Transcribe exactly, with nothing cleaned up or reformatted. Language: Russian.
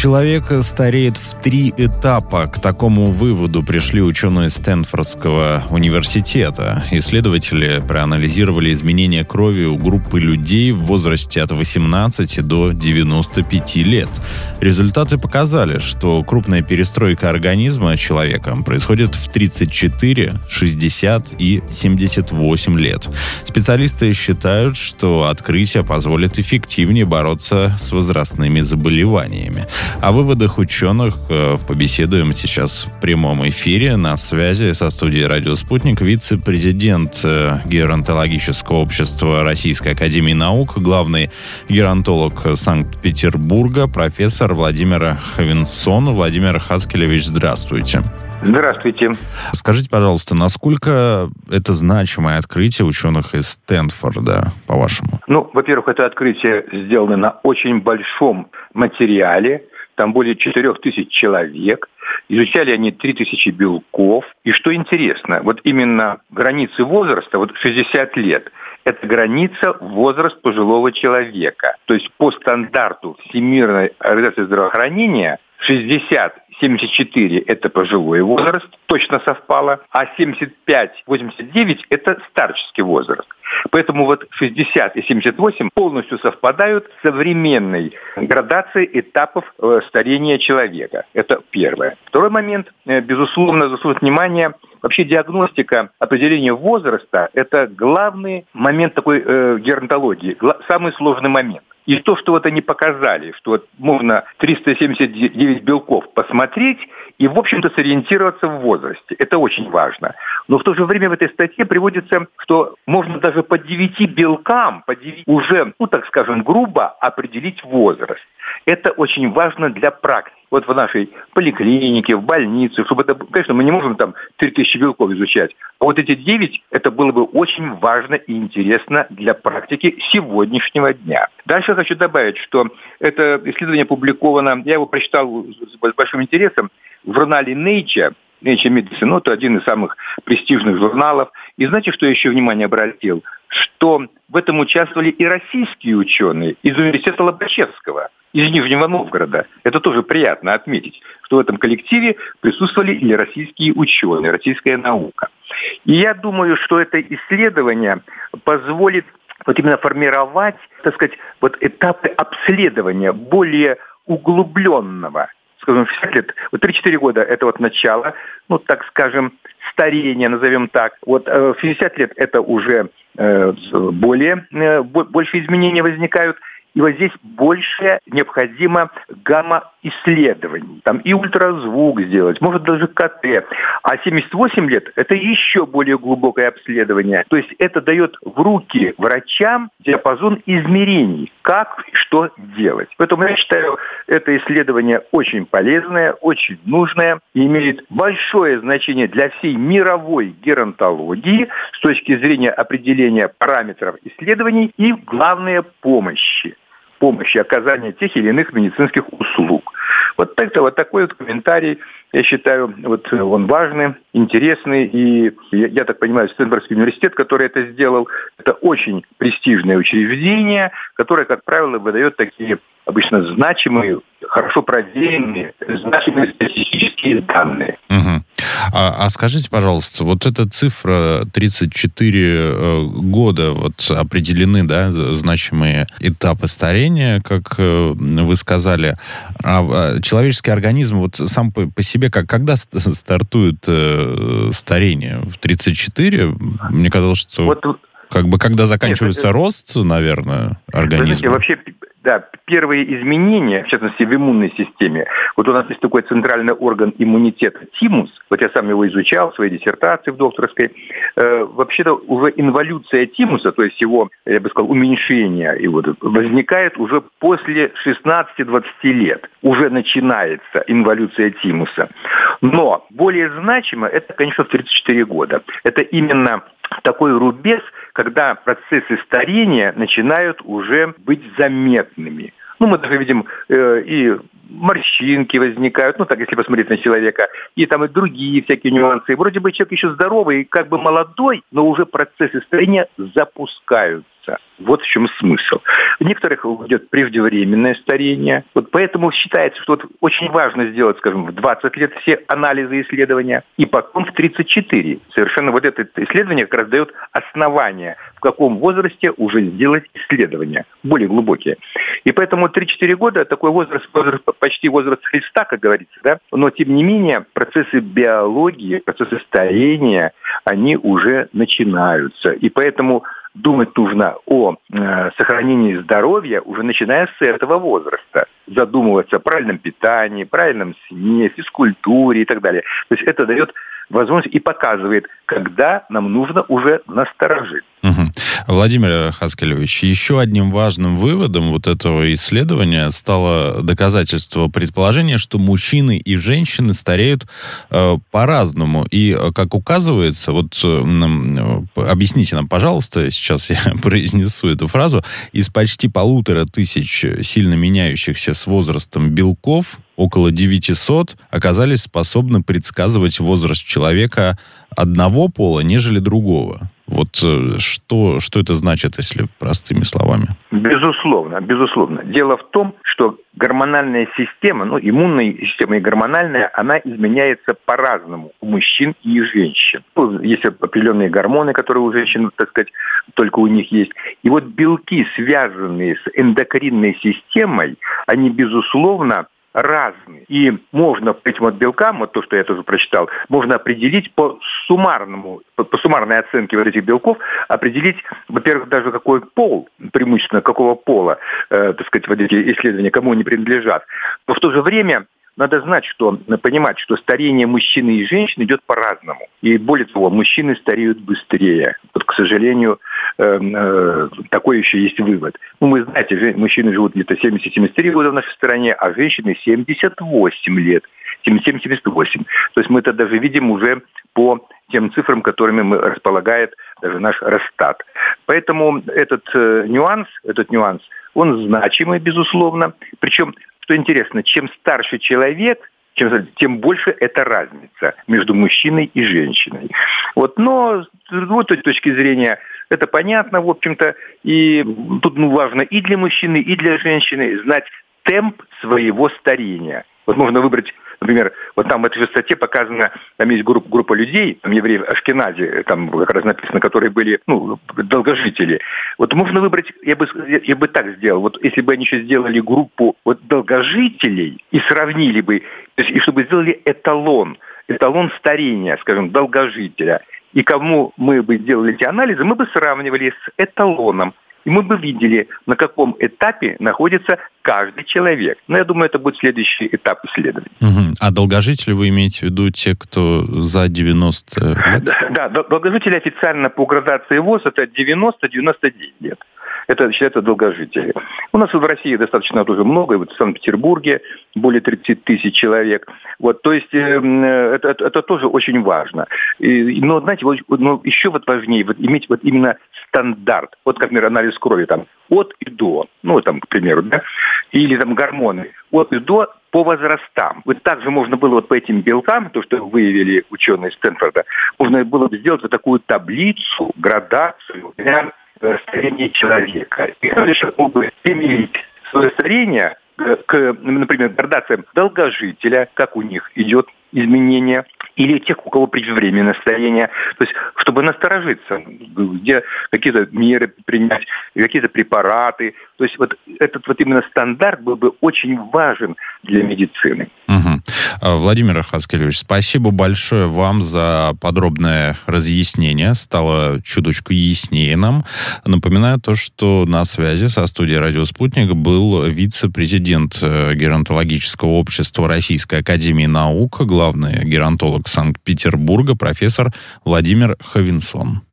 Человек стареет в три этапа. К такому выводу пришли ученые Стэнфордского университета. Исследователи проанализировали изменения крови у группы людей в возрасте от восемнадцати до девяноста пяти лет. Результаты показали, что крупная перестройка организма человека происходит в тридцать четыре, шестьдесят и семьдесят восемь лет. Специалисты считают, что открытие позволит эффективнее бороться с возрастными заболеваниями. О выводах ученых побеседуем сейчас в прямом эфире. На связи со студией «Радио Спутник» вице-президент Геронтологического общества Российской академии наук, главный геронтолог Санкт-Петербурга, профессор Владимир Хавинсон. Владимир Хацкелевич, здравствуйте. Здравствуйте. Скажите, пожалуйста, насколько это значимое открытие ученых из Стэнфорда, по-вашему? Ну, во-первых, это открытие сделано на очень большом материале. Там более четырех тысяч человек. Изучали они три тысячи белков. И что интересно, вот именно границы возраста, вот шестьдесят лет, это граница возраст пожилого человека. То есть по стандарту Всемирной организации здравоохранения шестьдесят семьдесят четыре это пожилой возраст, точно совпало, а семьдесят пять восемьдесят девять это старческий возраст. Поэтому вот шестьдесят и семьдесят восемь полностью совпадают с современной градацией этапов старения человека. Это первое. Второй момент, безусловно, заслуживает внимания. Вообще диагностика определения возраста – это главный момент такой э, геронтологии, самый сложный момент. И то, что вот они показали, что вот можно триста семьдесят девять белков посмотреть и, в общем-то, сориентироваться в возрасте. Это очень важно. Но в то же время в этой статье приводится, что можно даже по девяти белкам, по девяти, уже, ну так скажем, грубо определить возраст. Это очень важно для практики. Вот в нашей поликлинике, в больнице, чтобы это, конечно, мы не можем там три тысячи белков изучать, а вот эти девять, это было бы очень важно и интересно для практики сегодняшнего дня. Дальше я хочу добавить, что это исследование опубликовано, я его прочитал с большим интересом, в журнале Nature, Nature Medicine, ну, это один из самых престижных журналов. И знаете, что я еще внимание обратил? Что в этом участвовали и российские ученые из университета Лобачевского, из Нижнего Новгорода. Это тоже приятно отметить, что в этом коллективе присутствовали и российские ученые, российская наука. И я думаю, что это исследование позволит вот именно формировать, так сказать, вот этапы обследования более углубленного. Скажем, шестьдесят лет, вот три-четыре года это вот начало, ну, так скажем, старение, назовем так. Вот в шестьдесят лет это уже э, более, э, больше изменений возникают. И вот здесь больше необходимо гамма-исследований. Там и ультразвук сделать, может даже КТ. А семьдесят восемь лет – это еще более глубокое обследование. То есть это дает в руки врачам диапазон измерений, как и что делать. Поэтому я считаю, это исследование очень полезное, очень нужное и имеет большое значение для всей мировой геронтологии с точки зрения определения параметров исследований и, главное, помощи. помощи, оказания тех или иных медицинских услуг. Вот, так-то, вот такой вот комментарий, я считаю, вот он важный, интересный. И я, я так понимаю, Стэнфордский университет, который это сделал, это очень престижное учреждение, которое, как правило, выдает такие обычно значимые, хорошо проверенные, значимые статистические данные. Угу. А, а скажите, пожалуйста, вот эта цифра тридцать четыре года, вот определены, да, значимые этапы старения, как вы сказали. А человеческий организм вот сам по, по себе, как, когда стартует э, старение? В тридцать четыре? Мне казалось, что вот, как бы когда заканчивается нет, рост, наверное, организма. Знаете, вообще... Да, первые изменения, в частности, в иммунной системе. Вот у нас есть такой центральный орган иммунитета тимус. Вот я сам его изучал в своей диссертации в докторской. Э, вообще-то уже инволюция тимуса, то есть его, я бы сказал, уменьшение, его, возникает уже после шестнадцати-двадцати лет. Уже начинается инволюция тимуса. Но более значимо это, конечно, в тридцать четыре года. Это именно такой рубеж, когда процессы старения начинают уже быть заметными. Ну, мы даже видим э, и морщинки возникают, ну, так, если посмотреть на человека, и там и другие всякие нюансы. Вроде бы человек еще здоровый, как бы молодой, но уже процессы старения запускаются. становятся. Вот в чем смысл. У некоторых идет преждевременное старение. Вот поэтому считается, что вот очень важно сделать, скажем, в двадцать лет все анализы и исследования, и потом в тридцать четыре. Совершенно вот это исследование как раз дает основание, в каком возрасте уже сделать исследования, более глубокие. И поэтому три-четыре года такой возраст, возраст, почти возраст Христа, как говорится, да? Но тем не менее процессы биологии, процессы старения, они уже начинаются. И поэтому думать нужно о э, сохранении здоровья уже начиная с этого возраста. Задумываться о правильном питании, правильном сне, физкультуре и так далее. То есть это дает возможность и показывает, когда нам нужно уже насторожить. Угу. Владимир Хаскелевич, еще одним важным выводом вот этого исследования стало доказательство предположения, что мужчины и женщины стареют э, по-разному. И, как указывается, вот э, объясните нам, пожалуйста, сейчас я произнесу эту фразу, из почти полутора тысяч сильно меняющихся с возрастом белков около девятисот оказались способны предсказывать возраст человека одного пола, нежели другого. Вот что, что это значит, если простыми словами? Безусловно, безусловно. Дело в том, что гормональная система, ну, иммунная система и гормональная, она изменяется по-разному у мужчин и у женщин. Ну, есть определенные гормоны, которые у женщин, так сказать, только у них есть. И вот белки, связанные с эндокринной системой, они, безусловно, разные. И можно по этим вот белкам, вот то, что я тоже прочитал, можно определить по суммарному, по, по суммарной оценке вот этих белков, определить, во-первых, даже какой пол, преимущественно какого пола, э, так сказать, вот эти исследования, кому они принадлежат. Но в то же время надо знать, что, понимать, что старение мужчины и женщины идет по-разному. И более того, мужчины стареют быстрее. Вот, к сожалению, э, э, такой еще есть вывод. Ну, вы знаете, мужчины живут где-то семьдесят-семьдесят три года в нашей стране, а женщины семьдесят восемь лет. семьдесят восемь. То есть мы это даже видим уже по тем цифрам, которыми мы располагает даже наш Росстат. Поэтому этот э, нюанс, этот нюанс, он значимый, безусловно. Причем, что интересно, чем старше человек, чем, тем больше эта разница между мужчиной и женщиной. Вот, но с вот этой точки зрения это понятно, в общем-то, и тут ну, важно и для мужчины, и для женщины знать темп своего старения. Вот можно выбрать, например, вот там в этой же статье показано, там есть группа, группа людей, там евреев Ашкенази, там как раз написано, которые были, ну, долгожители. Вот можно выбрать, я бы, я бы так сделал, вот если бы они еще сделали группу вот долгожителей и сравнили бы, то есть, и чтобы сделали эталон, эталон старения, скажем, долгожителя, и кому мы бы сделали эти анализы, мы бы сравнивали с эталоном. И мы бы видели, на каком этапе находится каждый человек. Но я думаю, это будет следующий этап исследования. Угу. А долгожители вы имеете в виду те, кто за девяносто лет? Да, да, долгожители официально по градации ВОЗ это девяносто-девяносто девять лет. Это считается долгожители. У нас в России достаточно тоже много, вот в Санкт-Петербурге более тридцать тысяч человек. Вот, то есть э, это, это, это тоже очень важно. И, но, знаете, вот, но еще вот важнее вот, иметь вот именно стандарт. Вот, как, например, анализ крови там от и до, ну, там, к примеру, да, или там гормоны от и до по возрастам. Вот также можно было вот по этим белкам, то, что выявили ученые Стэнфорда, можно было бы сделать вот такую таблицу, градацию для старения человека. И конечно, мог бы примерить свое старение к, например, градациям долгожителя, как у них идет изменение, или тех, у кого преждевременное старение. То есть, чтобы насторожиться, где какие-то меры принять, какие-то препараты. То есть, вот этот вот именно стандарт был бы очень важен для медицины. Угу. Владимир Хаскелевич, спасибо большое вам за подробное разъяснение. Стало чуточку яснее нам. Напоминаю то, что на связи со студией «Радио Спутник» был вице-президент Геронтологического общества Российской академии наук, главный геронтолог Санкт-Петербурга, профессор Владимир Хавинсон.